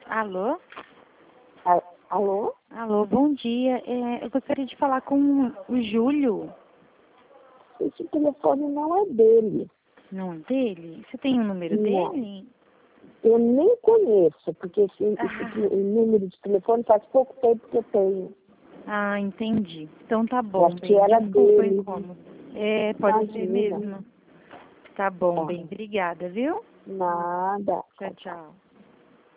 Alô? Alô? Alô, bom dia. Eu gostaria de falar com o Júlio. Esse telefone não é dele. Não é dele? Você tem o número Não. dele? Eu nem conheço, porque esse número de telefone faz pouco tempo que eu tenho. Ah, entendi. Então tá Eu bom, acho que bem. era Desculpa o dele. incômodo. Pode ser Imagina. mesmo. Tá bom, Tá. bem. Obrigada, viu? Nada. Tchau, tchau.